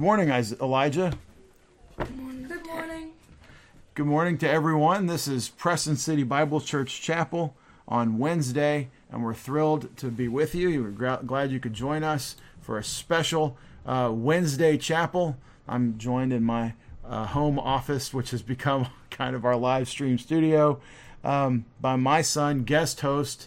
morning, Elijah. Good morning. Good morning. Good morning to everyone. This is Preston City Bible Church Chapel on Wednesday, and we're thrilled to be with you. We're glad you could join us for a special Wednesday chapel. I'm joined in my home office, which has become kind of our live stream studio, by my son, guest host,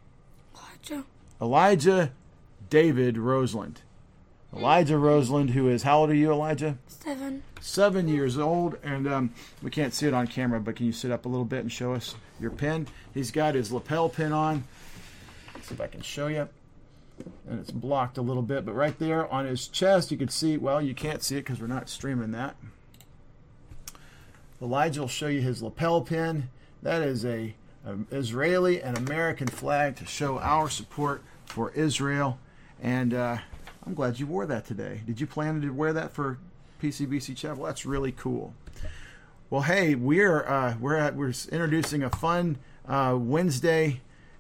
Elijah David Roseland. Elijah Roseland, who is, how old are you, Elijah? 7. 7 years old, and we can't see it on camera, but can you sit up a little bit and show us your pin? He's got his lapel pin on. Let's see if I can show you. And it's blocked a little bit, but right there on his chest, you can see, well, you can't see it because we're not streaming that. Elijah will show you his lapel pin. That is a Israeli and American flag to show our support for Israel. And I'm glad you wore that today. Did you plan to wear that for PCBC Chapel? That's really cool. Well, hey, we're introducing a fun Wednesday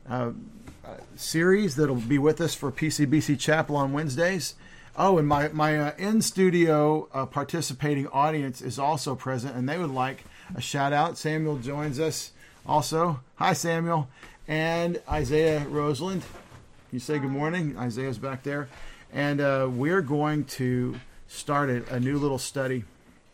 series that'll be with us for PCBC Chapel on Wednesdays. Oh, and my in-studio participating audience is also present, and they would like a shout-out. Samuel joins us also. Hi, Samuel. And Isaiah Roseland. You say good morning. Isaiah's back there. And we're going to start a new little study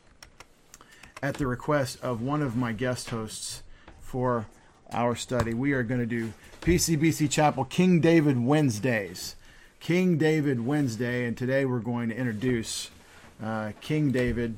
at the request of one of my guest hosts for our study. We are going to do PCBC Chapel King David Wednesdays. King David Wednesday, and today we're going to introduce King David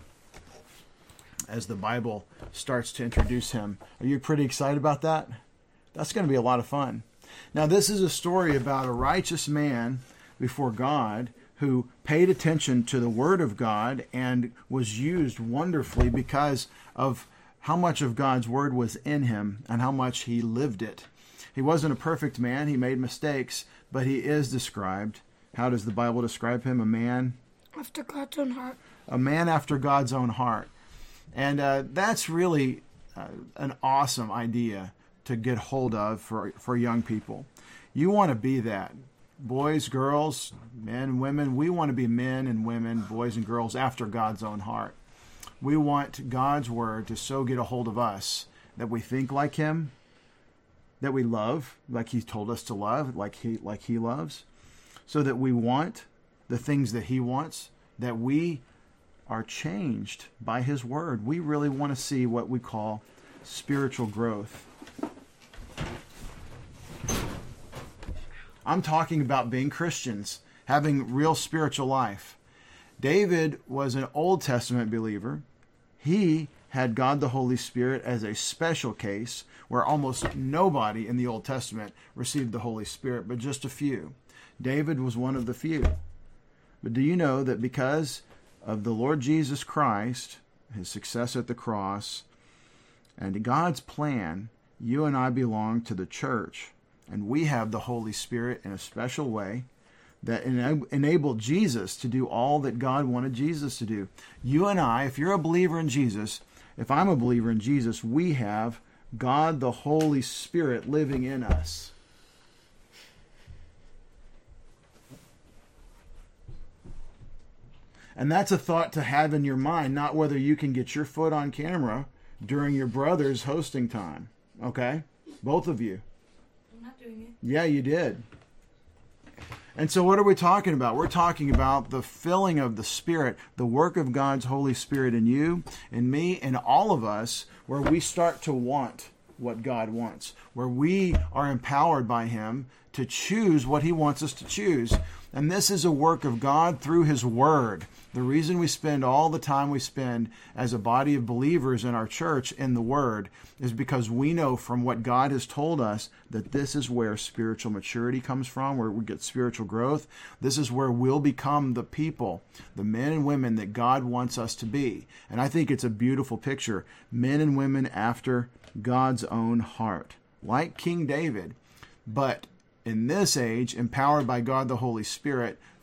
as the Bible starts to introduce him. Are you pretty excited about that? That's going to be a lot of fun. Now, this is a story about a righteous man before God who paid attention to the Word of God and was used wonderfully because of how much of God's Word was in him and how much he lived it. He wasn't a perfect man. He made mistakes, but he is described. How does the Bible describe him? A man after God's own heart. A man after God's own heart. And that's really an awesome idea to get hold of for young people. You want to be that. Boys, girls, men, women, we want to be men and women, boys and girls after God's own heart. We want God's Word to so get a hold of us that we think like Him, that we love like He told us to love, like He loves, so that we want the things that He wants, that we are changed by His Word. We really want to see what we call spiritual growth. I'm talking about being Christians, having real spiritual life. David was an Old Testament believer. He had God the Holy Spirit as a special case where almost nobody in the Old Testament received the Holy Spirit, but just a few. David was one of the few. But do you know that because of the Lord Jesus Christ, His success at the cross, and God's plan, you and I belong to the church, and we have the Holy Spirit in a special way that enabled Jesus to do all that God wanted Jesus to do. You and I, if you're a believer in Jesus, if I'm a believer in Jesus, we have God the Holy Spirit living in us. And that's a thought to have in your mind, not whether you can get your foot on camera during your brother's hosting time. Okay? Both of you. I'm not doing it. Yeah, you did. And so what are we talking about? We're talking about the filling of the Spirit, the work of God's Holy Spirit in you, in me, in all of us, where we start to want what God wants, where we are empowered by Him to choose what He wants us to choose. And this is a work of God through His Word. The reason we spend all the time we spend as a body of believers in our church in the Word is because we know from what God has told us that this is where spiritual maturity comes from, where we get spiritual growth. This is where we'll become the people, the men and women that God wants us to be. And I think it's a beautiful picture. Men and women after God's own heart, like King David, but in this age, empowered by God the Holy Spirit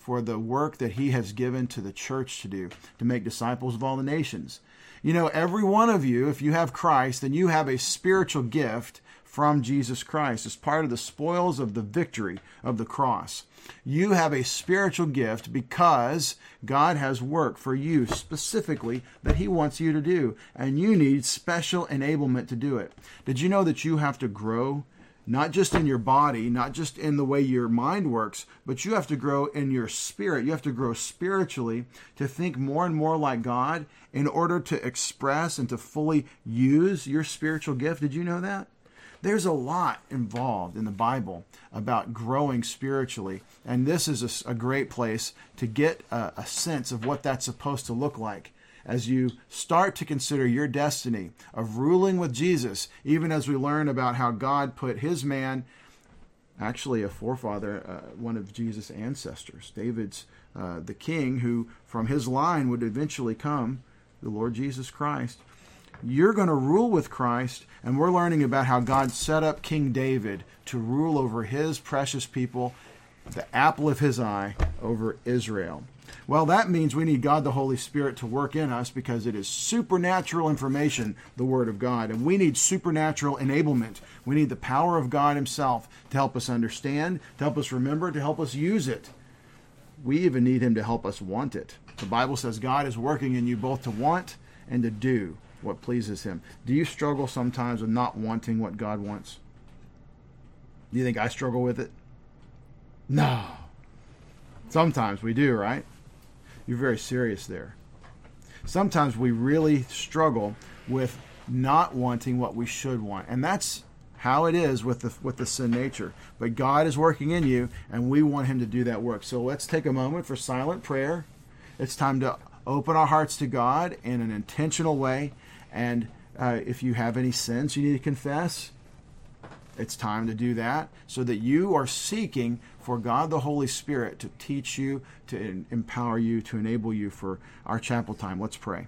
for the work that he has given to the church to do, to make disciples of all the nations. You know, every one of you, if you have Christ, then you have a spiritual gift from Jesus Christ as part of the spoils of the victory of the cross. You have a spiritual gift because God has work for you specifically that he wants you to do, and you need special enablement to do it. Did you know that you have to grow, not just in your body, not just in the way your mind works, but you have to grow in your spirit. You have to grow spiritually to think more and more like God in order to express and to fully use your spiritual gift. Did you know that? There's a lot involved in the Bible about growing spiritually, and this is a great place to get a sense of what that's supposed to look like as you start to consider your destiny of ruling with Jesus, even as we learn about how God put his man, actually a forefather, one of Jesus' ancestors, David's the king, who from his line would eventually come, the Lord Jesus Christ. You're going to rule with Christ, and we're learning about how God set up King David to rule over his precious people, the apple of his eye, over Israel. Well, that means we need God the Holy Spirit to work in us because it is supernatural information, the Word of God, and we need supernatural enablement. We need the power of God himself to help us understand, to help us remember, to help us use it. We even need him to help us want it. The Bible says God is working in you both to want and to do what pleases him. Do you struggle sometimes with not wanting what God wants? Do you think I struggle with it? No. Sometimes we do, right? You're very serious there. Sometimes we really struggle with not wanting what we should want. And that's how it is with the sin nature. But God is working in you, and we want him to do that work. So let's take a moment for silent prayer. It's time to open our hearts to God in an intentional way. And if you have any sins you need to confess, it's time to do that so that you are seeking for God the Holy Spirit to teach you, to empower you, to enable you for our chapel time. Let's pray.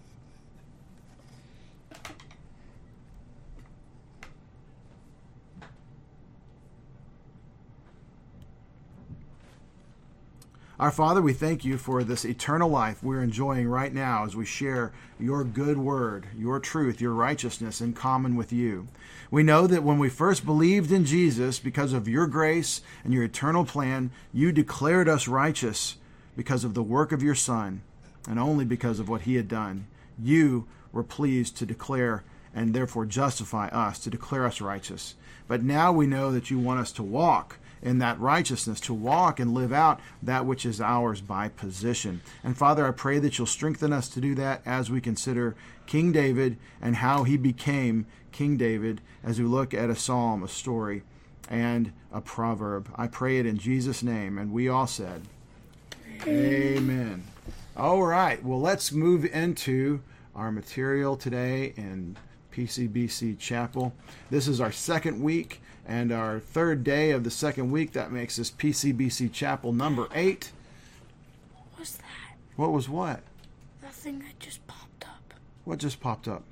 Our Father, we thank you for this eternal life we're enjoying right now as we share your good word, your truth, your righteousness in common with you. We know that when we first believed in Jesus, because of your grace and your eternal plan, you declared us righteous because of the work of your Son, and only because of what he had done. You were pleased to declare and therefore justify us, to declare us righteous. But now we know that you want us to walk in that righteousness, to walk and live out that which is ours by position. And Father, I pray that you'll strengthen us to do that as we consider King David and how he became King David, as we look at a psalm, a story, and a proverb. I pray it in Jesus' name, and we all said, Amen. All right, well, let's move into our material today in PCBC Chapel. This is our second week and our third day of the second week. That makes this PCBC Chapel number 8. What was that? What was what? That thing that just popped up. What just popped up?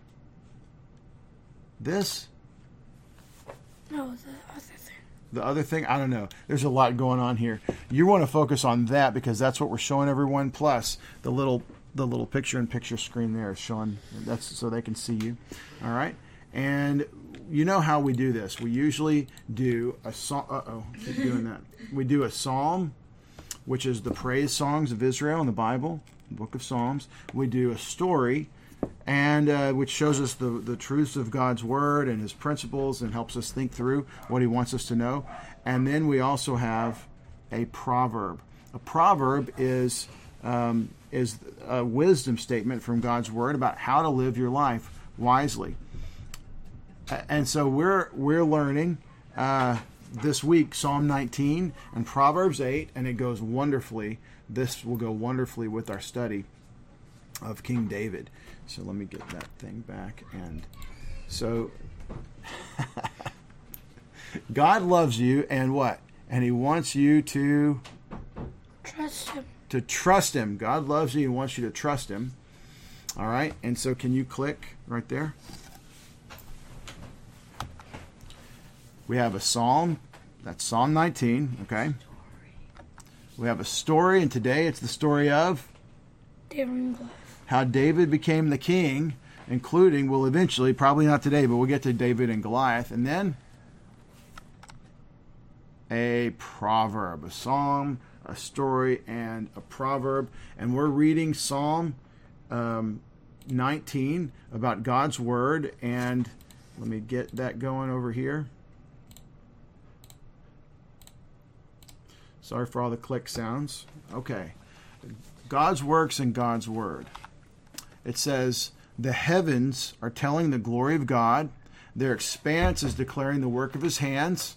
This? No, the other thing. The other thing? I don't know. There's a lot going on here. You want to focus on that because that's what we're showing everyone. Plus the little picture-in-picture screen there is showing. That's so they can see you. All right. And you know how we do this. We usually do a psalm. Keep doing that. We do a psalm, which is the praise songs of Israel in the Bible, the book of Psalms. We do a story, and which shows us the truths of God's word and his principles and helps us think through what he wants us to know. And then we also have a proverb. A proverb is a wisdom statement from God's word about how to live your life wisely. And so we're learning this week Psalm 19 and Proverbs 8, and it goes wonderfully. This will go wonderfully with our study of King David. So let me get that thing back. And so God loves you, and what? And he wants you to Trust him. To trust him. God loves you and wants you to trust him. All right. And so can you click right there? We have a psalm. That's Psalm 19. Okay. We have a story, and today it's the story of David and Goliath. how David became the king, including, well, eventually, probably not today, but we'll get to David and Goliath. And then a proverb, a psalm, a story, and a proverb. And we're reading Psalm 19 about God's word. And let me get that going over here. Sorry for all the click sounds. Okay. God's works and God's word. It says, the heavens are telling the glory of God. Their expanse is declaring the work of his hands.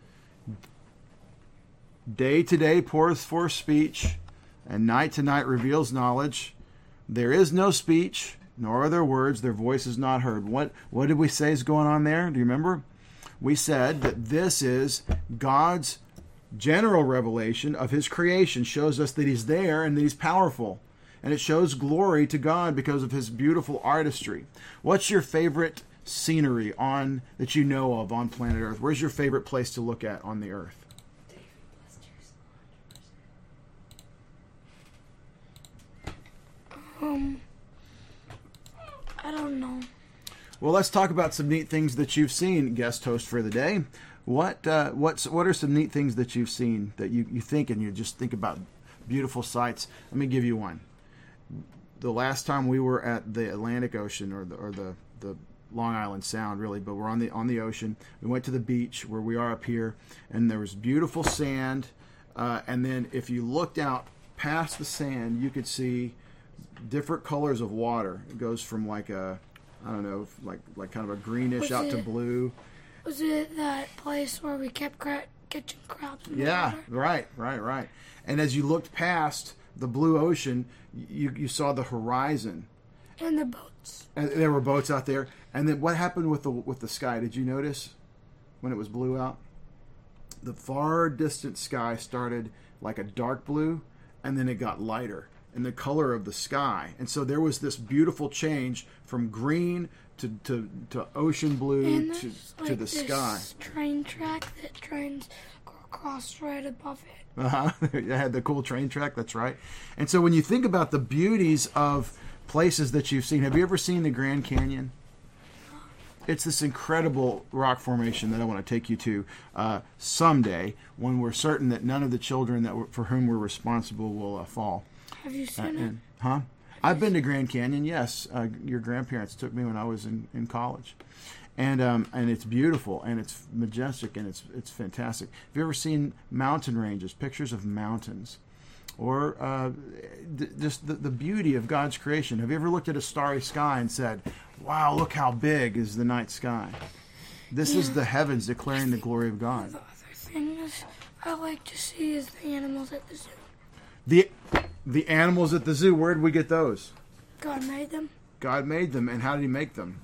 Day to day poureth forth speech, and night to night reveals knowledge. There is no speech, nor are there words. Their voice is not heard. What did we say is going on there? Do you remember? We said that this is God's general revelation of his creation. Shows us that he's there and that he's powerful. And it shows glory to God because of his beautiful artistry. What's your favorite scenery that you know of on planet Earth? Where's your favorite place to look at on the earth? I don't know. Well, let's talk about some neat things that you've seen, guest host for the day. What are some neat things that you've seen that you think, and you just think about beautiful sights? Let me give you one. The last time we were at the Atlantic Ocean or the Long Island Sound, really, but we're on the ocean. We went to the beach where we are up here, and there was beautiful sand. And then if you looked out past the sand, you could see different colors of water. It goes from like a, I don't know, like kind of a greenish out to blue. Was it that place where we kept catching crabs in the Yeah, water? right. And as you looked past the blue ocean, you saw the horizon. And the boats. And there were boats out there. And then what happened with the sky? Did you notice when it was blue out? The far distant sky started like a dark blue, and then it got lighter in the color of the sky. And so there was this beautiful change from green to ocean blue to the sky. Train track that trains go across right above it. It had the cool train track, that's right. And so when you think about the beauties of places that you've seen, have you ever seen the Grand Canyon? It's this incredible rock formation that I want to take you to someday when we're certain that none of the children for whom we're responsible will fall. Have you seen it? Huh? I've been to Grand Canyon, yes. Your grandparents took me when I was in college. And it's beautiful, and it's majestic, and it's fantastic. Have you ever seen mountain ranges, pictures of mountains? Or just the beauty of God's creation? Have you ever looked at a starry sky and said, wow, look how big is the night sky? This is the heavens declaring the glory of God. The other thing is I like to see is the animals at the zoo. The animals at the zoo, where did we get those? God made them. God made them, and how did he make them?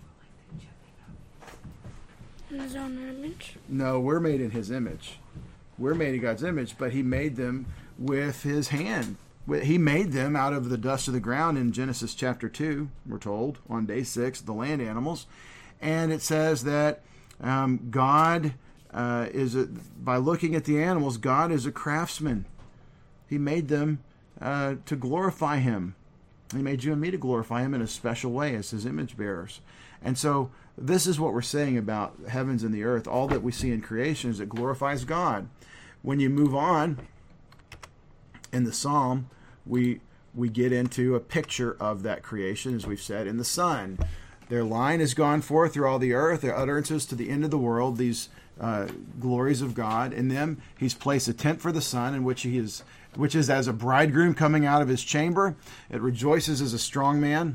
In his own image. No, we're made in his image. We're made in God's image, but he made them with his hand. He made them out of the dust of the ground in Genesis chapter 2, we're told, on day 6, the land animals. And it says that God by looking at the animals, God is a craftsman. He made them to glorify him. He made you and me to glorify him in a special way as his image bearers. And so this is what we're saying about heavens and the earth. All that we see in creation is it glorifies God. When you move on in the psalm, we get into a picture of that creation, as we've said, in the sun. Their line has gone forth through all the earth, their utterances to the end of the world, these glories of God. In them he's placed a tent for the sun, in which which is as a bridegroom coming out of his chamber. It rejoices as a strong man.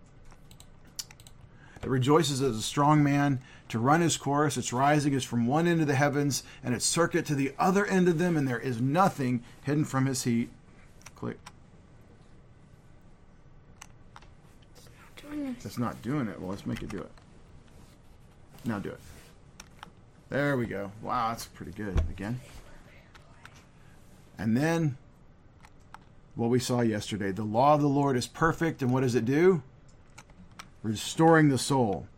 It rejoices as a strong man to run his course. Its rising is from one end of the heavens, and its circuit to the other end of them, and there is nothing hidden from his heat. Click. It's not doing it. Well, let's make it do it. Now do it. There we go. Wow, that's pretty good. Again. And then, what we saw yesterday. The law of the Lord is perfect, and what does it do? Restoring the soul.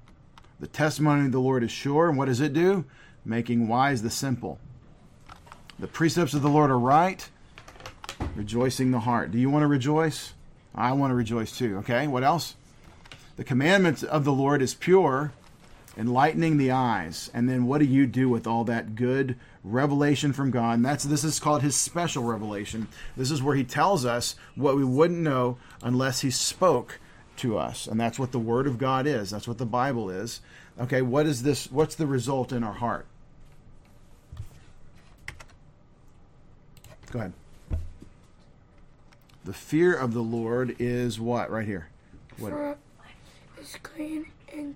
The testimony of the Lord is sure, and what does it do? Making wise the simple. The precepts of the Lord are right, rejoicing the heart. Do you want to rejoice? I want to rejoice too. Okay, what else? The commandment of the Lord is pure, enlightening the eyes. And then what do you do with all that good revelation from God? And this is called his special revelation. This is where he tells us what we wouldn't know unless he spoke to us. And that's what the Word of God is. That's what the Bible is. Okay, what is this? What's the result in our heart? Go ahead. The fear of the Lord is what? Right here. What? For is clean and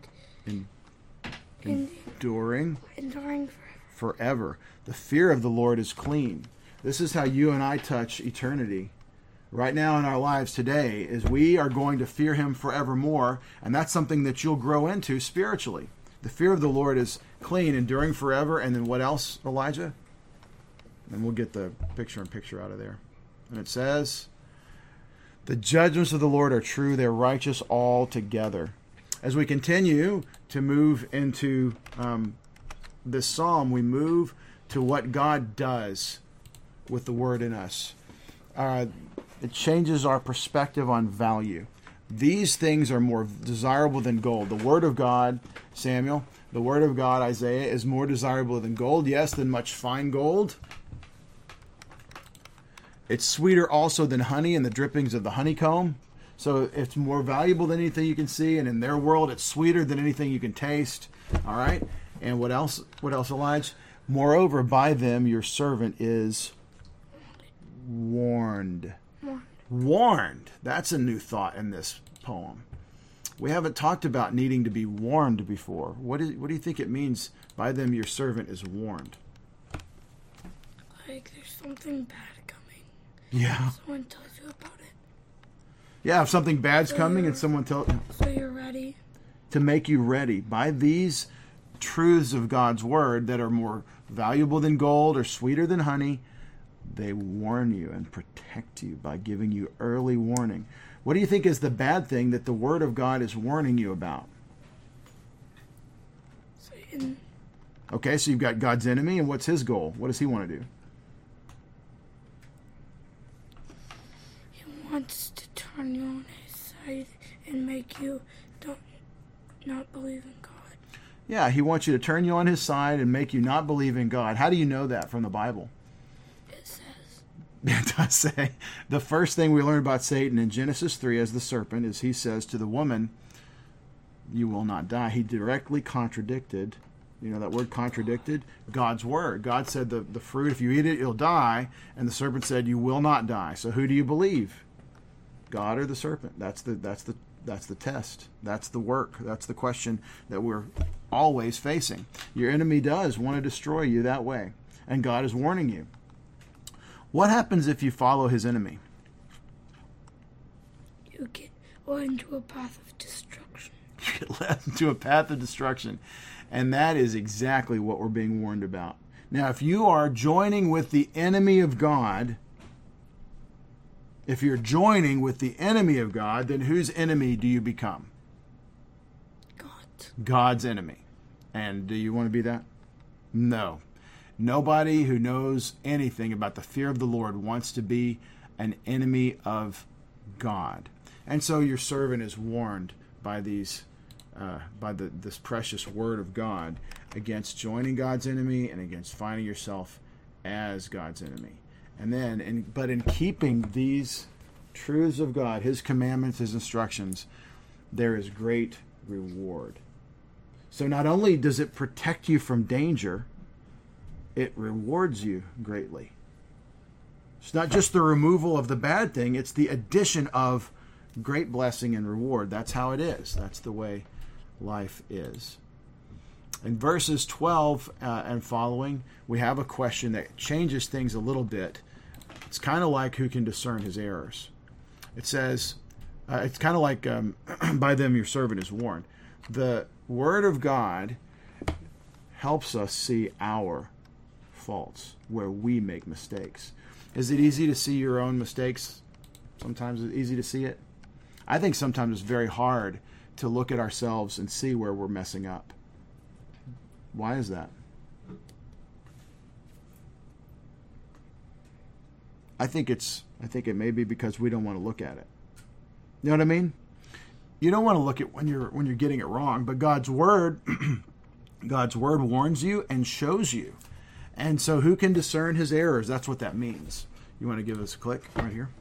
Enduring forever. Forever. The fear of the Lord is clean. This is how you and I touch eternity. Right now in our lives today is we are going to fear him forevermore, and that's something that you'll grow into spiritually. The fear of the Lord is clean, enduring forever, and then what else, Elijah? And we'll get the picture out of there. And it says, the judgments of the Lord are true, they're righteous altogether. As we continue to move into this psalm, we move to what God does with the word in us. It changes our perspective on value. These things are more desirable than gold. The word of God, Samuel, the word of God, Isaiah, is more desirable than gold. Yes, than much fine gold. It's sweeter also than honey and the drippings of the honeycomb. So it's more valuable than anything you can see, and in their world, it's sweeter than anything you can taste. All right? And what else? What else, Elijah? Moreover, by them your servant is warned. Warned. That's a new thought in this poem. We haven't talked about needing to be warned before. What do you think it means? By them your servant is warned. Like there's something bad coming. Yeah. Someone tells you about it. Yeah, if something bad's coming and someone tells... So you're ready. To make you ready. By these truths of God's word that are more valuable than gold or sweeter than honey, they warn you and protect you by giving you early warning. What do you think is the bad thing that the word of God is warning you about? Satan. Okay, so you've got God's enemy, and what's his goal? What does he want to do? He wants to turn you on his side and make you not believe in God. Yeah, he wants you to turn you on his side and make you not believe in God. How do you know that from the Bible? It says. It does say. The first thing we learn about Satan in Genesis 3 as the serpent is he says to the woman, you will not die. He directly contradicted, you know that word contradicted? God's word. God said the fruit, if you eat it, you'll die. And the serpent said, you will not die. So who do you believe? God or the serpent? That's the test. That's the work. That's the question that we're always facing. Your enemy does want to destroy you that way. And God is warning you. What happens if you follow his enemy? You get led into a path of destruction. You get led into a path of destruction. And that is exactly what we're being warned about. Now, if you are joining with the enemy of God, if you're joining with the enemy of God, then whose enemy do you become? God's enemy. And do you want to be that? No. Nobody who knows anything about the fear of the Lord wants to be an enemy of God. And so your servant is warned by this precious word of God against joining God's enemy and against finding yourself as God's enemy. And then, but in keeping these truths of God, his commandments, his instructions, there is great reward. So not only does it protect you from danger, it rewards you greatly. It's not just the removal of the bad thing, it's the addition of great blessing and reward. That's how it is. That's the way life is. In verses 12 and following, we have a question that changes things a little bit. It's kind of like who can discern his errors. It says, it's kind of like by them your servant is warned. The Word of God helps us see our faults, where we make mistakes. Is it easy to see your own mistakes? Sometimes it's easy to see it. I think sometimes it's very hard to look at ourselves and see where we're messing up. Why is that? I think it may be because we don't want to look at it. You know what I mean? You don't want to look at when you're getting it wrong, but God's word warns you and shows you. And so who can discern his errors? That's what that means. You want to give us a click right here?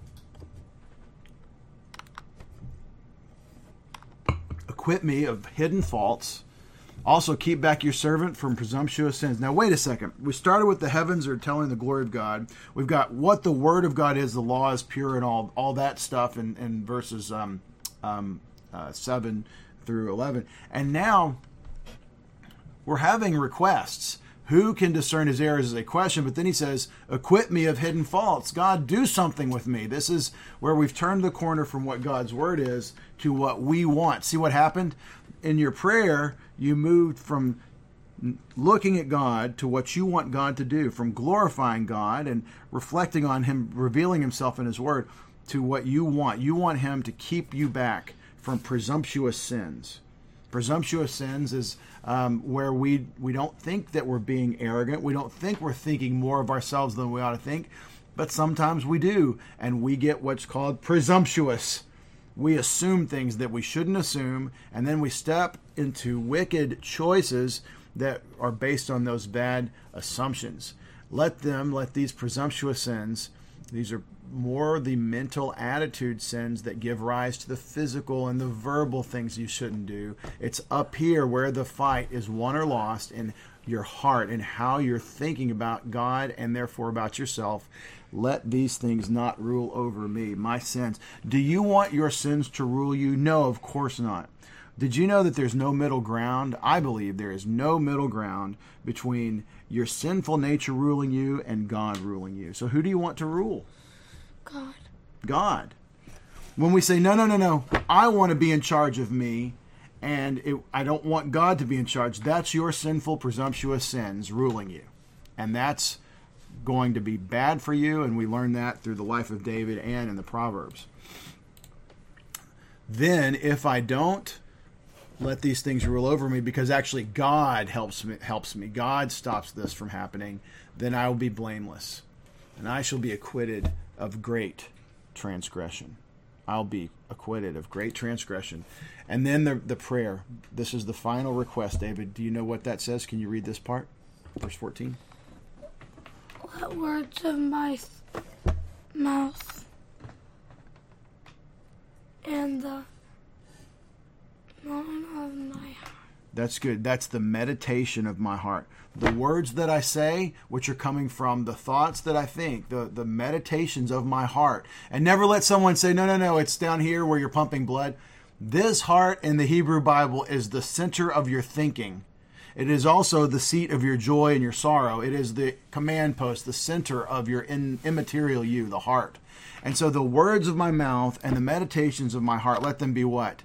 Acquit me of hidden faults. Also keep back your servant from presumptuous sins. Now wait a second. We started with the heavens are telling the glory of God. We've got what the word of God is, the law is pure, and all that stuff in verses 7 through 11. And now we're having requests. Who can discern his errors is a question, but then he says, acquit me of hidden faults. God, do something with me. This is where we've turned the corner from what God's word is to what we want. See what happened? In your prayer, you moved from looking at God to what you want God to do, from glorifying God and reflecting on him, revealing himself in his word, to what you want. You want him to keep you back from presumptuous sins. Presumptuous sins is where we don't think that we're being arrogant. We don't think we're thinking more of ourselves than we ought to think. But sometimes we do, and we get what's called presumptuous. We assume things that we shouldn't assume, and then we step into wicked choices that are based on those bad assumptions. Let these presumptuous sins, these are more the mental attitude sins that give rise to the physical and the verbal things you shouldn't do. It's up here where the fight is won or lost in your heart and how you're thinking about God and therefore about yourself. Let these things not rule over me, my sins. Do you want your sins to rule you? No, of course not. Did you know that there's no middle ground? I believe there is no middle ground between your sinful nature ruling you and God ruling you. So who do you want to rule? God. When we say, no, I want to be in charge of me, and I don't want God to be in charge, that's your sinful, presumptuous sins ruling you. And that's going to be bad for you, and we learn that through the life of David and in the Proverbs. Then, if I don't let these things rule over me, because actually God helps me, God stops this from happening, then I will be blameless, and I shall be acquitted of great transgression. I'll be acquitted of great transgression. And then the prayer. This is the final request, David. Do you know what that says? Can you read this part? Verse 14. Let words of my mouth and the moan of my heart. That's good. That's the meditation of my heart. The words that I say, which are coming from the thoughts that I think, the meditations of my heart. And never let someone say, no, it's down here where you're pumping blood. This heart in the Hebrew Bible is the center of your thinking. It is also the seat of your joy and your sorrow. It is the command post, the center of your immaterial you, the heart. And so the words of my mouth and the meditations of my heart, let them be what?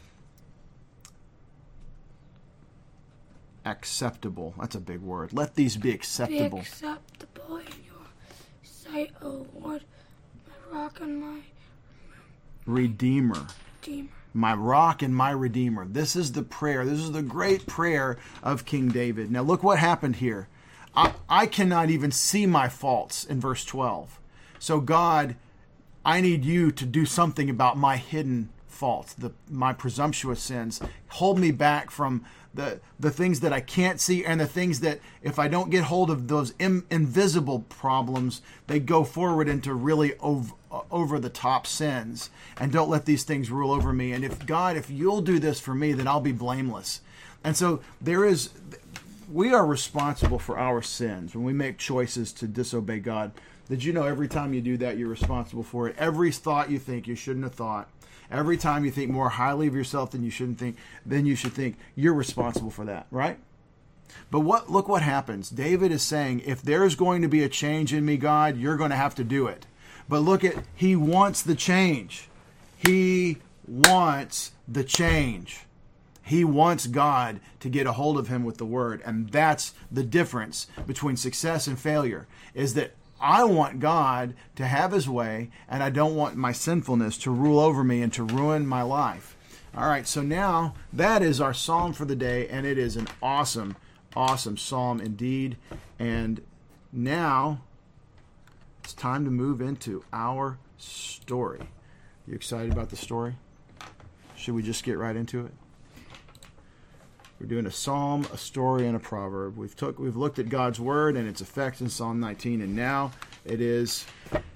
Acceptable. That's a big word. Let these be acceptable. Be acceptable in your sight, O Lord, my rock and my Redeemer. My rock and my Redeemer. This is the prayer. This is the great prayer of King David. Now look what happened here. I cannot even see my faults in verse 12. So God, I need you to do something about my hidden faults, my presumptuous sins. Hold me back from the things that I can't see, and the things that if I don't get hold of those invisible problems, they go forward into really over the top sins. And don't let these things rule over me. And if you'll do this for me, then I'll be blameless. And so we are responsible for our sins when we make choices to disobey God. Did you know every time you do that, you're responsible for it? Every thought you think you shouldn't have thought. Every time you think more highly of yourself than you should think, you're responsible for that, right? But look what happens. David is saying, if there's going to be a change in me, God, you're going to have to do it. But he wants the change. He wants the change. He wants God to get a hold of him with the word. And that's the difference between success and failure, is that I want God to have his way, and I don't want my sinfulness to rule over me and to ruin my life. All right, so now that is our psalm for the day, and it is an awesome, awesome psalm indeed. And now It's time to move into our story. You excited about the story? Should we just get right into it? We're doing a psalm, a story, and a proverb. We've looked at God's word and its effects in Psalm 19, and now it is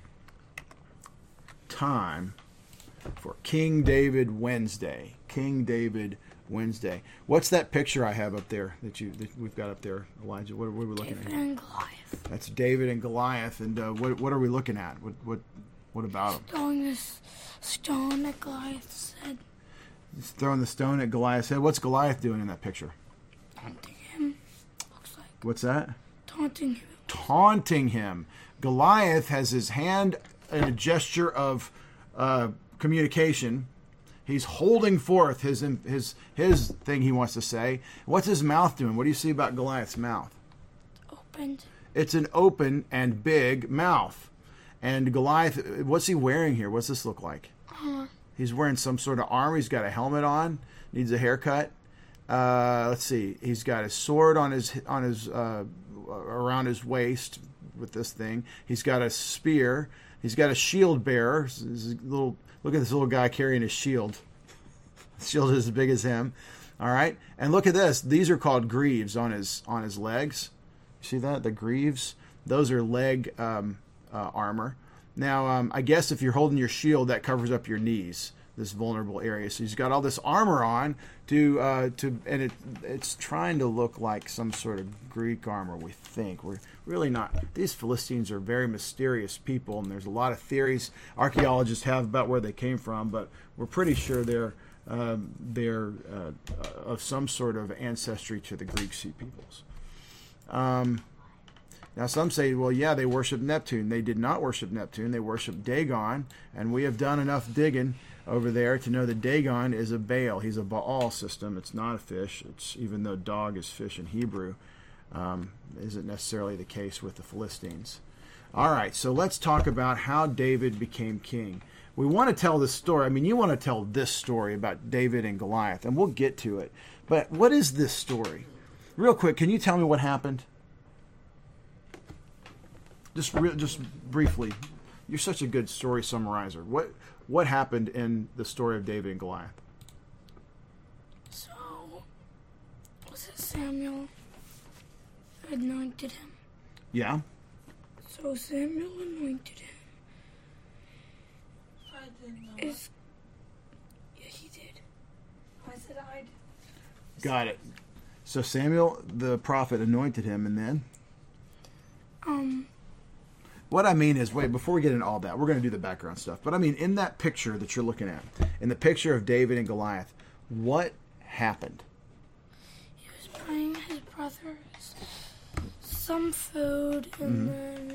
time for King David Wednesday. King David Wednesday. What's that picture I have up there that we've got up there, Elijah? What are we looking at? David and Goliath. That's David and Goliath. And what are we looking at? What about him? Throwing this stone at Goliath's head. He's throwing the stone at Goliath's head. What's Goliath doing in that picture? Taunting him. Looks like. What's that? Taunting him. Taunting him. Goliath has his hand in a gesture of communication. He's holding forth his thing he wants to say. What's his mouth doing? What do you see about Goliath's mouth? Opened. It's an open and big mouth. And Goliath, what's he wearing here? What's this look like? He's wearing some sort of armor. He's got a helmet on. Needs a haircut. Let's see. He's got a sword on his around his waist with this thing. He's got a spear. He's got a shield bearer. Look at this little guy carrying his shield. The shield is as big as him. All right. And look at this. These are called greaves on his legs. You see that? The greaves. Those are leg armor. Now, I guess if you're holding your shield, that covers up your knees, this vulnerable area. So he's got all this armor on and it's trying to look like some sort of Greek armor. We think we're really not. These Philistines are very mysterious people, and there's a lot of theories archaeologists have about where they came from, but we're pretty sure they're of some sort of ancestry to the Greek Sea peoples. Now, some say, well, yeah, they worship Neptune. They did not worship Neptune. They worship Dagon, and we have done enough digging over there to know that Dagon is a Baal. He's a Baal system. It's not a fish. Even though dog is fish in Hebrew, isn't necessarily the case with the Philistines. All right, so let's talk about how David became king. We want to tell this story. I mean, you want to tell this story about David and Goliath, and we'll get to it. But what is this story? Real quick, can you tell me what happened? Just briefly. You're such a good story summarizer. What happened in the story of David and Goliath? So, was it Samuel anointed him? Yeah. So Samuel anointed him. I didn't know. Yeah, he did. I said I did. Got it. So Samuel, the prophet, anointed him, and then? What I mean is, wait, before we get into all that, we're going to do the background stuff. But I mean, in that picture that you're looking at, in the picture of David and Goliath, what happened? He was bringing his brothers some food, and then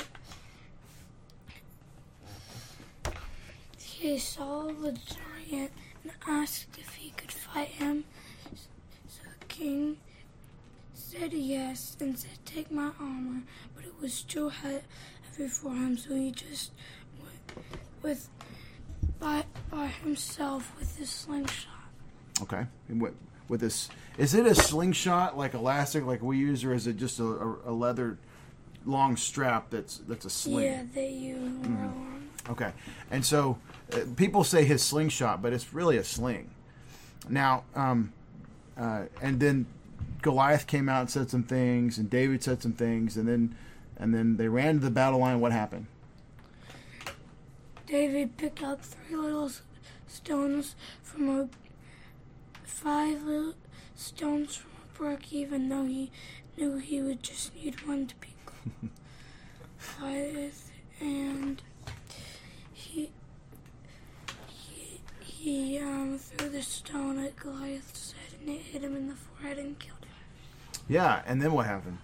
he saw the giant and asked if he could fight him. So the king said yes and said, "Take my armor," but it was too heavy for him, so he just went by himself with his slingshot. Okay. And with this, is it a slingshot like elastic like we use, or is it just a leather long strap that's a sling? Yeah, that you roll on. Okay. And so people say his slingshot, but it's really a sling. Now, and then Goliath came out and said some things, and David said some things, and then they ran to the battle line. What happened? David picked up 3 little stones from 5 little stones from a brook, even though he knew he would just need one to be Goliath, and he threw the stone at Goliath's head, and it hit him in the forehead and killed him. Yeah, and then what happened?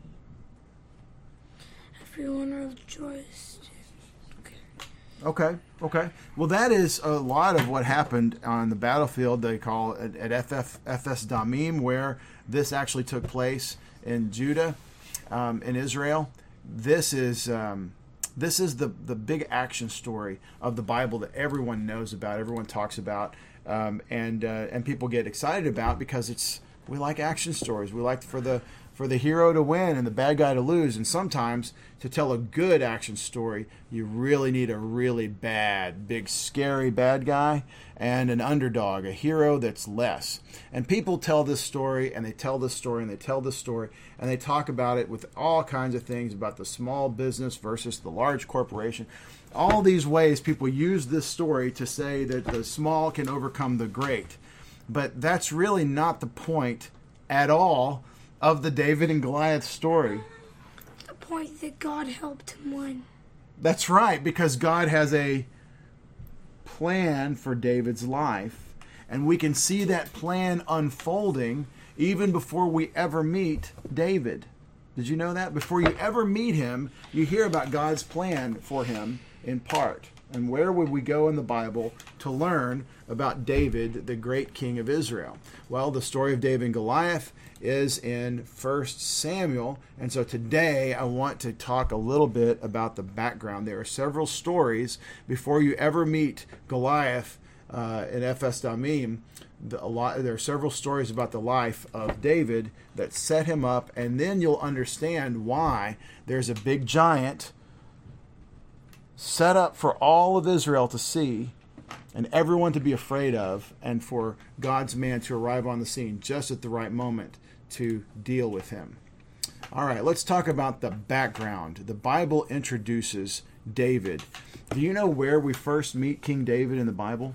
Everyone rejoiced. Okay. Well, that is a lot of what happened on the battlefield. They call it at Ephes Damim, where this actually took place in Judah, in Israel. This is the big action story of the Bible that everyone knows about, everyone talks about, and people get excited about because we like action stories. We like for for the hero to win and the bad guy to lose. And sometimes to tell a good action story, you really need a really bad, big, scary bad guy and an underdog, a hero that's less. And people tell this story, and they tell this story, and they tell this story, and they talk about it with all kinds of things about the small business versus the large corporation. All these ways people use this story to say that the small can overcome the great. But that's really not the point at all of the David and Goliath story. The point that God helped him win. That's right, because God has a plan for David's life, and we can see that plan unfolding even before we ever meet David. Did you know that? Before you ever meet him, you hear about God's plan for him in part. And where would we go in the Bible to learn about David, the great king of Israel? Well, the story of David and Goliath is in 1 Samuel. And so today I want to talk a little bit about the background. There are several stories before you ever meet Goliath in Ephes Damim. There are several stories about the life of David that set him up, and then you'll understand why there's a big giant set up for all of Israel to see and everyone to be afraid of, and for God's man to arrive on the scene just at the right moment to deal with him. All right, let's talk about the background. The Bible introduces David. Do you know where we first meet King David in the Bible?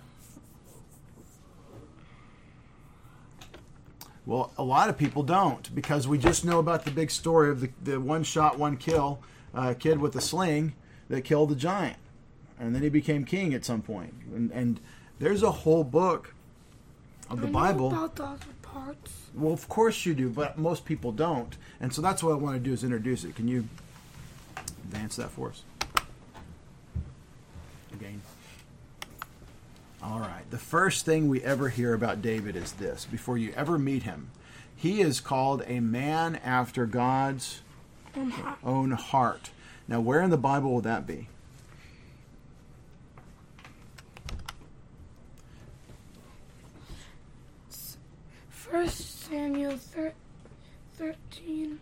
Well, a lot of people don't, because we just know about the big story of the one shot, one kill kid with a sling that killed the giant. And then he became king at some point. And there's a whole book of the Bible. I know about the other parts. Well, of course you do, but most people don't. And so that's what I want to do, is introduce it. Can you advance that for us? Again. All right. The first thing we ever hear about David is this. Before you ever meet him, he is called a man after God's own heart. Now, where in the Bible will that be? First Samuel 13.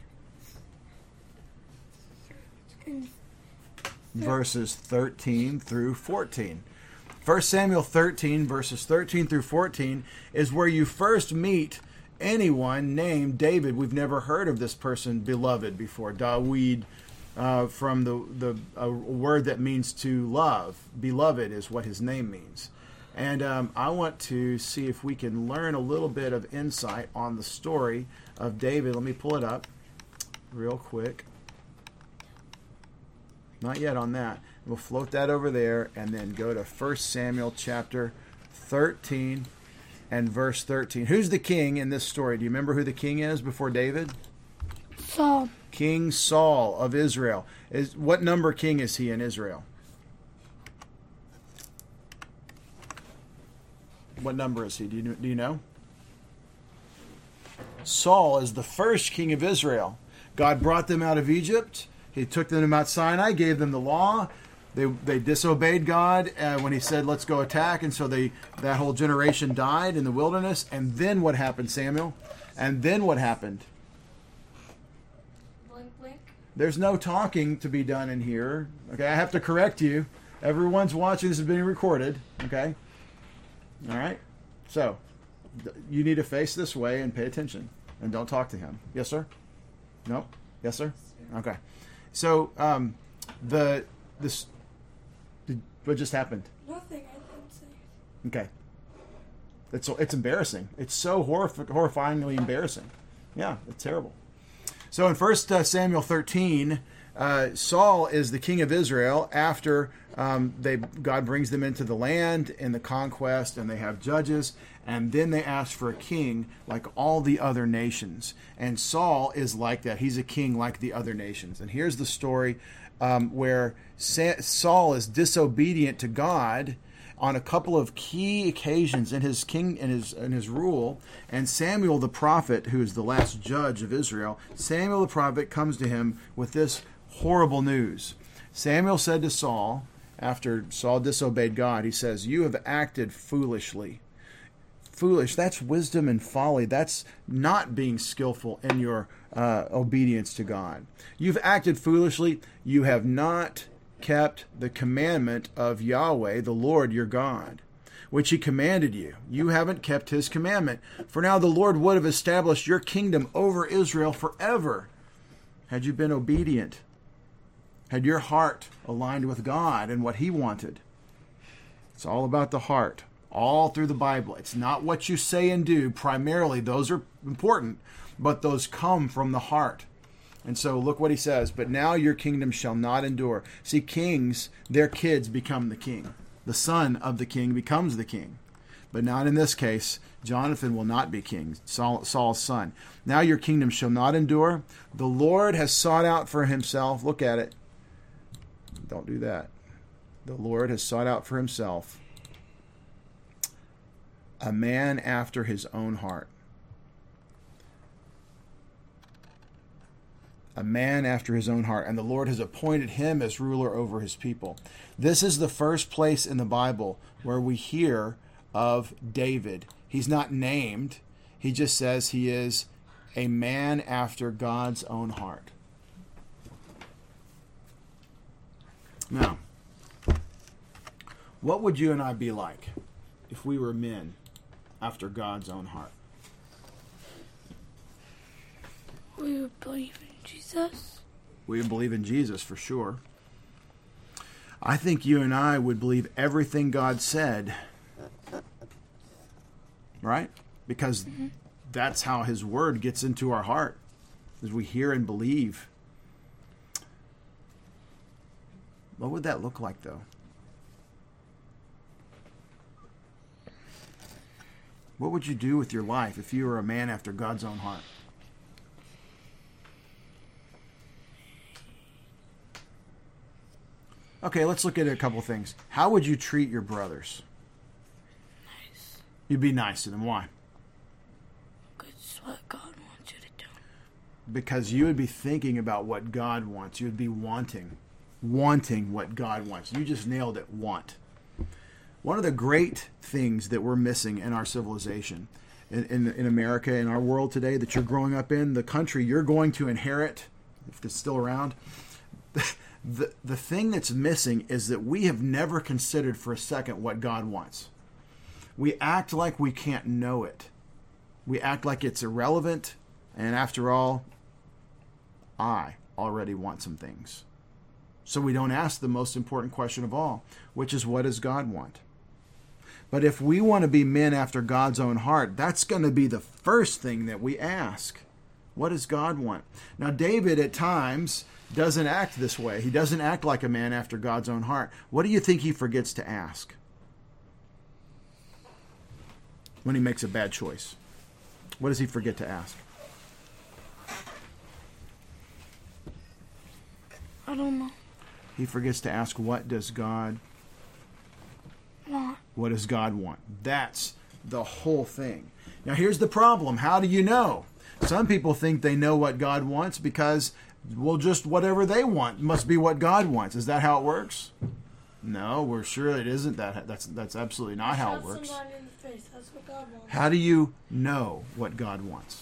Verses 13 through 14. 1 Samuel 13, verses 13 through 14, is where you first meet anyone named David. We've never heard of this person, beloved, before. Dawid, from the word that means to love. Beloved is what his name means. And I want to see if we can learn a little bit of insight on the story of David. Let me pull it up real quick. Not yet on that. We'll float that over there and then go to 1 Samuel chapter 13 and verse 13. Who's the king in this story? Do you remember who the king is before David? Saul. King Saul of Israel. What number king is he in Israel? What number is he? Do you know? Saul is the first king of Israel. God brought them out of Egypt. He took them to Mount Sinai, gave them the law. They disobeyed God when he said, let's go attack. And so that whole generation died in the wilderness. And then what happened, Samuel? And then what happened? Blink, blink. There's no talking to be done in here. Okay, I have to correct you. Everyone's watching. This is being recorded. Okay? All right? So, you need to face this way and pay attention. And don't talk to him. Yes, sir? No? Yes, sir? Okay. So, what just happened? Nothing, I didn't say. Okay. It's embarrassing. It's so horrifyingly embarrassing. Yeah, it's terrible. So in 1 Samuel 13, Saul is the king of Israel after God brings them into the land in the conquest, and they have judges, and then they ask for a king like all the other nations. And Saul is like that. He's a king like the other nations. And here's the story where Saul is disobedient to God on a couple of key occasions in his rule, and Samuel the prophet, who is the last judge of Israel, Samuel the prophet comes to him with this horrible news. Samuel said to Saul, after Saul disobeyed God, he says, "You have acted foolishly. foolish. That's wisdom and folly. That's not being skillful in your obedience to God. You've acted foolishly. You have not kept the commandment of Yahweh, the Lord your God, which he commanded you. You haven't kept his commandment. For now the Lord would have established your kingdom over Israel forever, had you been obedient, had your heart aligned with God and what he wanted. It's all about the heart, all through the Bible. It's not what you say and do. Primarily, those are important, but those come from the heart. And so look what he says, but now your kingdom shall not endure. See, kings, their kids become the king. The son of the king becomes the king. But not in this case. Jonathan will not be king, Saul's son. Now your kingdom shall not endure. The Lord has sought out for himself, look at it. Don't do that. The Lord has sought out for himself a man after his own heart. A man after his own heart, and the Lord has appointed him as ruler over his people. This is the first place in the Bible where we hear of David. He's not named. He just says he is a man after God's own heart. Now, what would you and I be like if we were men after God's own heart? We would believe in Jesus. We would believe in Jesus for sure. I think you and I would believe everything God said. Right? Because that's how his word gets into our heart, as we hear and believe. What would that look like, though? What would you do with your life if you were a man after God's own heart? Okay, let's look at a couple things. How would you treat your brothers? Nice. You'd be nice to them. Why? Because it's what God wants you to do. Because you would be thinking about what God wants. You would be wanting what God wants. You just nailed it, want. One of the great things that we're missing in our civilization, in America, in our world today, that you're growing up in, the country you're going to inherit, if it's still around, the thing that's missing is that we have never considered for a second what God wants. We act like we can't know it. We act like it's irrelevant, and after all, I already want some things. So we don't ask the most important question of all, which is, what does God want? But if we want to be men after God's own heart, that's going to be the first thing that we ask. What does God want? Now, David at times doesn't act this way. He doesn't act like a man after God's own heart. What do you think he forgets to ask when he makes a bad choice? What does he forget to ask? I don't know. He forgets to ask, what does God Want. What does God want? That's the whole thing. Now, here's the problem. How do you know? Some people think they know what God wants because, well, just whatever they want must be what God wants. Is that how it works? No, we're sure it isn't. That's absolutely not how it works. Somebody in the face. That's what God wants. How do you know what God wants?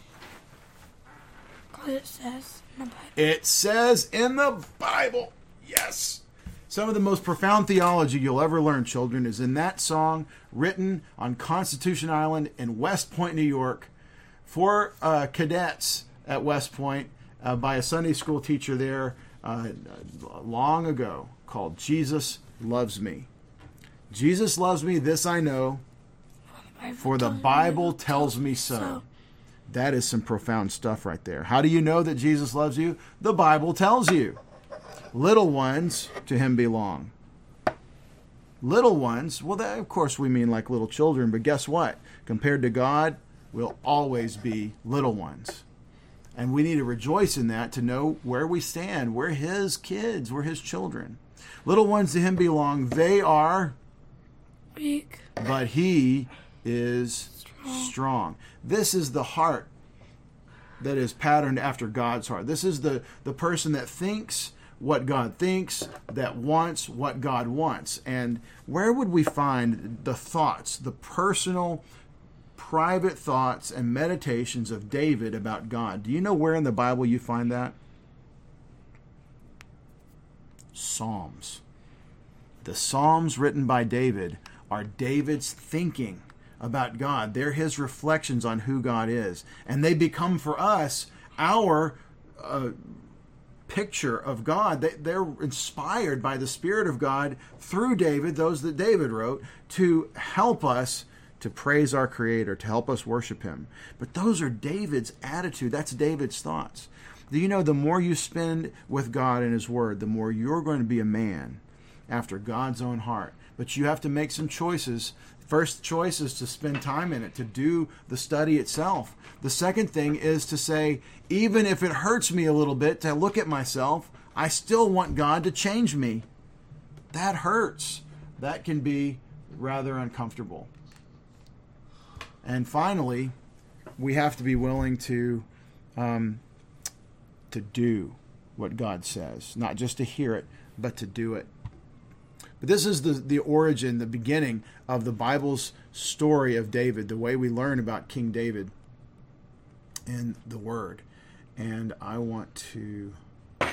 Because it says in the Bible. It says in the Bible. Yes. Some of the most profound theology you'll ever learn, children, is in that song written on Constitution Island in West Point, New York, for cadets at West Point by a Sunday school teacher there long ago, called Jesus Loves Me. Jesus loves me, this I know, for the Bible tells me so. That is some profound stuff right there. How do you know that Jesus loves you? The Bible tells you. Little ones to him belong. Little ones, well, that, of course we mean like little children, but guess what? Compared to God, we'll always be little ones. And we need to rejoice in that, to know where we stand. We're his kids. We're his children. Little ones to him belong. They are Weak. But he is strong. This is the heart that is patterned after God's heart. This is the person that thinks what God thinks, that wants what God wants. And where would we find the thoughts, the personal private thoughts and meditations of David about God. Do you know where in the Bible you find that? Psalms. The Psalms written by David are David's thinking about God. They're his reflections on who God is. And they become for us our picture of God. They're inspired by the Spirit of God through David, those that David wrote, to help us to praise our Creator, to help us worship Him. But those are David's attitude. That's David's thoughts. Do you know the more you spend with God and His Word, the more you're going to be a man after God's own heart. But you have to make some choices. First choice is to spend time in it, to do the study itself. The second thing is to say, even if it hurts me a little bit to look at myself, I still want God to change me. That hurts. That can be rather uncomfortable. And finally, we have to be willing to do what God says, not just to hear it, but to do it. But this is the origin, the beginning of the Bible's story of David, the way we learn about King David in the Word. And I want to grab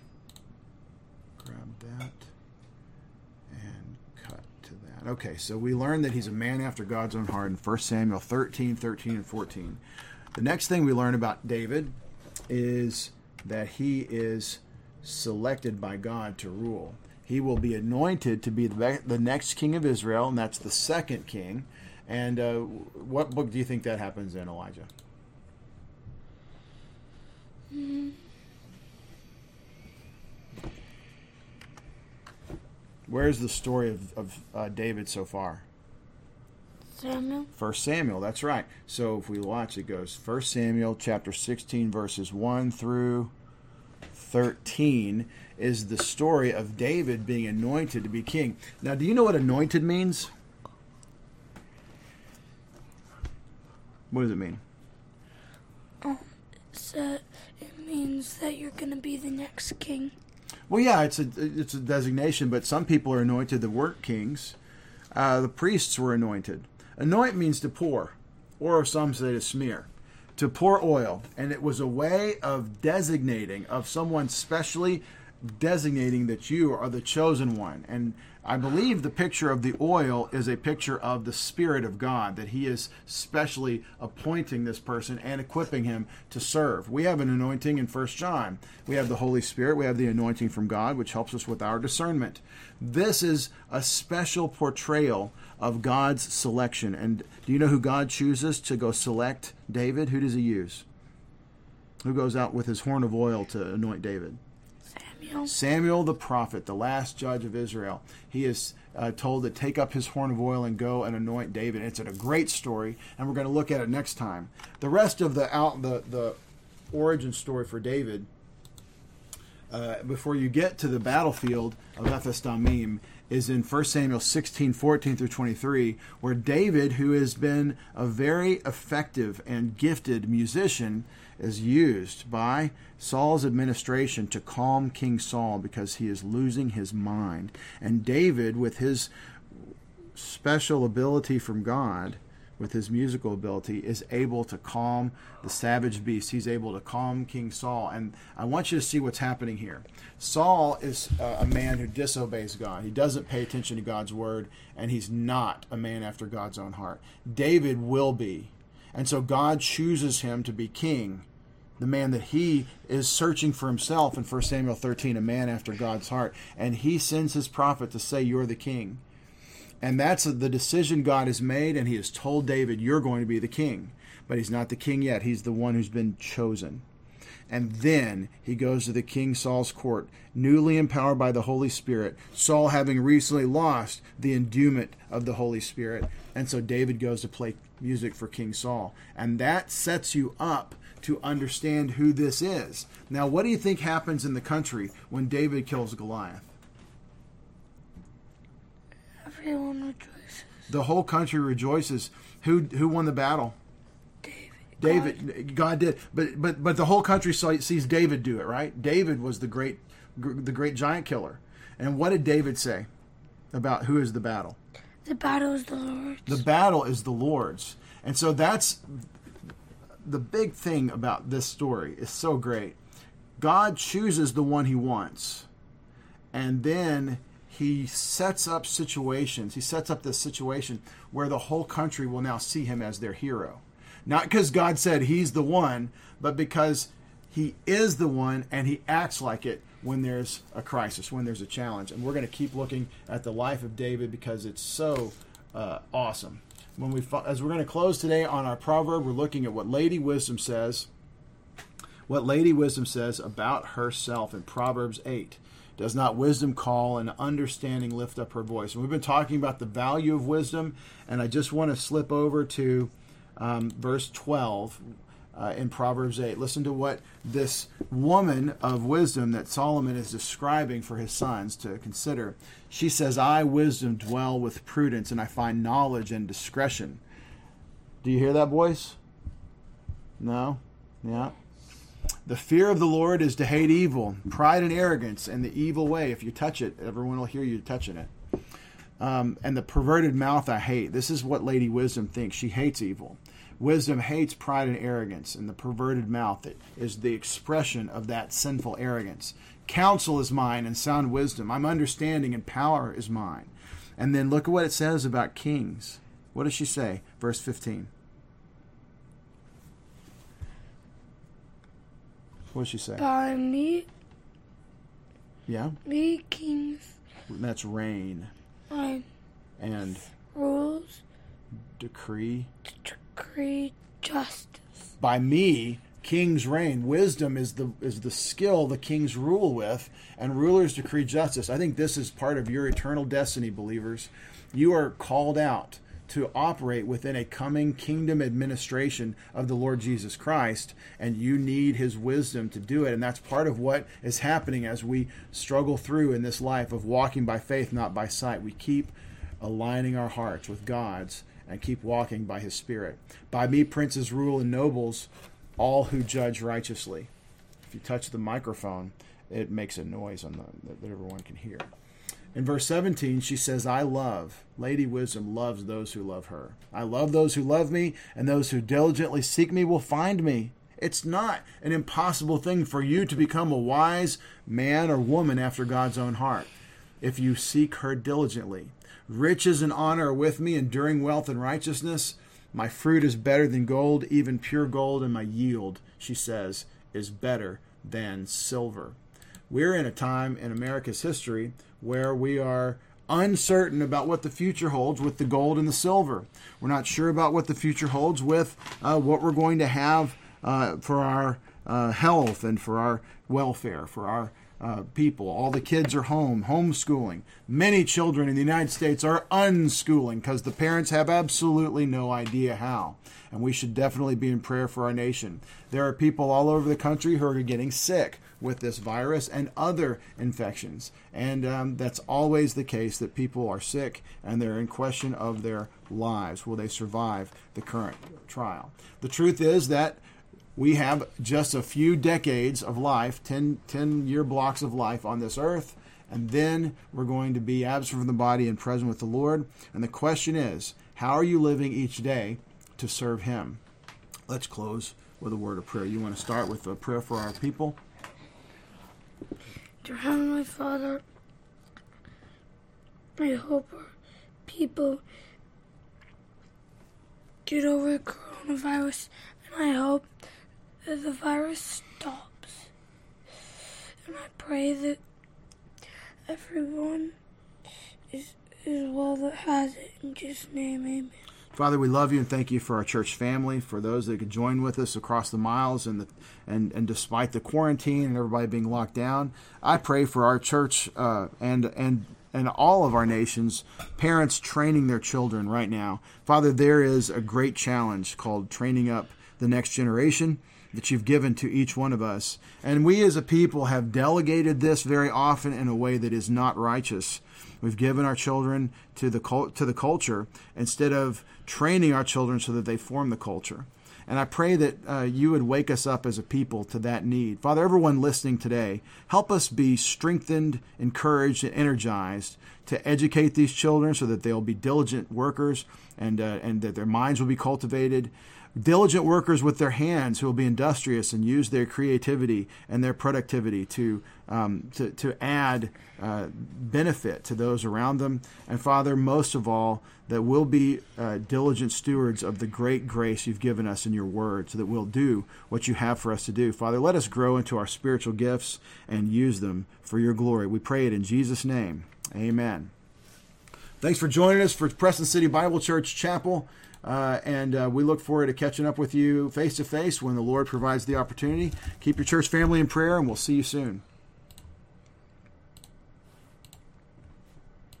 that and cut to that. Okay, so we learn that he's a man after God's own heart in 1 Samuel 13, 13, and 14. The next thing we learn about David is that he is selected by God to rule. He will be anointed to be the next king of Israel, and that's the second king. And what book do you think that happens in, Elijah? Where's the story of David so far? Samuel. 1 Samuel, that's right. So if we watch, it goes 1 Samuel chapter 16, verses 1 through 13 is the story of David being anointed to be king. Now, do you know what anointed means? What does it mean? So it means that you're going to be the next king. Well, yeah, it's a designation, but some people are anointed that weren't kings. The priests were anointed. Anoint means to pour, or some say to smear, to pour oil. And it was a way of designating, of someone specially designating that you are the chosen one. And I believe the picture of the oil is a picture of the Spirit of God, that He is specially appointing this person and equipping him to serve. We have an anointing in 1 John. We have the Holy Spirit. We have the anointing from God, which helps us with our discernment. This is a special portrayal of God's selection. And do you know who God chooses to go select David? Who does He use? Who goes out with his horn of oil to anoint David? Samuel the prophet, the last judge of Israel. He is told to take up his horn of oil and go and anoint David. It's a great story, and we're going to look at it next time. The rest of the origin story for David, before you get to the battlefield of Ephes Dammim, is in 1 Samuel 16, 14 through 23, where David, who has been a very effective and gifted musician, is used by Saul's administration to calm King Saul because he is losing his mind. And David, with his special ability from God, with his musical ability, is able to calm the savage beast. He's able to calm King Saul. And I want you to see what's happening here. Saul is a man who disobeys God. He doesn't pay attention to God's word, and he's not a man after God's own heart. David will be. And so God chooses him to be king, the man that he is searching for himself in 1 Samuel 13, a man after God's heart. And he sends his prophet to say, you're the king. And that's the decision God has made, and He has told David, you're going to be the king. But he's not the king yet. He's the one who's been chosen. And then he goes to the King Saul's court, newly empowered by the Holy Spirit, Saul having recently lost the endowment of the Holy Spirit. And so David goes to play music for King Saul. And that sets you up to understand who this is. Now, what do you think happens in the country when David kills Goliath? Everyone rejoices. The whole country rejoices. Who won the battle? David. God did. But the whole country sees David do it, right? David was the great giant killer. And what did David say about who is the battle? The battle is the Lord's. The battle is the Lord's. And so that's the big thing about this story. Is so great. God chooses the one he wants, and then he sets up situations. He sets up this situation where the whole country will now see him as their hero. Not because God said he's the one, but because he is the one and he acts like it when there's a crisis, when there's a challenge. And we're going to keep looking at the life of David because it's so awesome. As we're going to close today on our proverb, we're looking at what Lady Wisdom says. What Lady Wisdom says about herself in Proverbs 8. Does not wisdom call and understanding lift up her voice? And we've been talking about the value of wisdom, and I just want to slip over to verse 12 in Proverbs 8. Listen to what this woman of wisdom that Solomon is describing for his sons to consider. She says, I, wisdom, dwell with prudence, and I find knowledge and discretion. Do you hear that voice? No? Yeah. The fear of the Lord is to hate evil, pride and arrogance, and the evil way. If you touch it, everyone will hear you touching it. And the perverted mouth I hate. This is what Lady Wisdom thinks. She hates evil. Wisdom hates pride and arrogance, and the perverted mouth is the expression of that sinful arrogance. Counsel is mine and sound wisdom. I'm understanding and power is mine. And then look at what it says about kings. What does she say? Verse 15. What does she say? By me, Yeah? me kings, That's reign. I And rules, decree. decree justice. By me, kings reign. Wisdom is the skill the kings rule with, and rulers decree justice. I think this is part of your eternal destiny, believers. You are called out to operate within a coming kingdom administration of the Lord Jesus Christ, and you need his wisdom to do it. And that's part of what is happening as we struggle through in this life of walking by faith, not by sight. We keep aligning our hearts with God's and keep walking by his Spirit. By me, princes rule and nobles, all who judge righteously. If you touch the microphone, it makes a noise that everyone can hear. In verse 17, she says, I love. Lady Wisdom loves those who love her. I love those who love me, and those who diligently seek me will find me. It's not an impossible thing for you to become a wise man or woman after God's own heart if you seek her diligently. Riches and honor are with me, enduring wealth and righteousness. My fruit is better than gold, even pure gold, and my yield, she says, is better than silver. We're in a time in America's history where we are uncertain about what the future holds with the gold and the silver. We're not sure about what the future holds with what we're going to have for our health and for our welfare, for our people. All the kids are home, homeschooling. Many children in the United States are unschooling because the parents have absolutely no idea how. And we should definitely be in prayer for our nation. There are people all over the country who are getting sick with this virus and other infections. And that's always the case, that people are sick and they're in question of their lives. Will they survive the current trial? The truth is that we have just a few decades of life, 10-year blocks of life on this earth, and then we're going to be absent from the body and present with the Lord. And the question is, how are you living each day to serve him? Let's close with a word of prayer. You want to start with a prayer for our people? Dear Heavenly Father, I hope our people get over coronavirus, and I hope that the virus stops. And I pray that everyone is well that has it. In Jesus' name, amen. Father, we love you and thank you for our church family, for those that could join with us across the miles and despite the quarantine and everybody being locked down. I pray for our church and all of our nations, parents training their children right now. Father, there is a great challenge called training up the next generation that you've given to each one of us. And we as a people have delegated this very often in a way that is not righteous. We've given our children to the culture instead of training our children so that they form the culture. And I pray that you would wake us up as a people to that need. Father, everyone listening today, help us be strengthened, encouraged, and energized to educate these children so that they'll be diligent workers and that their minds will be cultivated. Diligent workers with their hands who will be industrious and use their creativity and their productivity to add benefit to those around them. And Father, most of all, that we'll be diligent stewards of the great grace you've given us in your word so that we'll do what you have for us to do. Father, let us grow into our spiritual gifts and use them for your glory. We pray it in Jesus' name. Amen. Thanks for joining us for Preston City Bible Church Chapel. And we look forward to catching up with you face to face when the Lord provides the opportunity. Keep your church family in prayer, and we'll see you soon.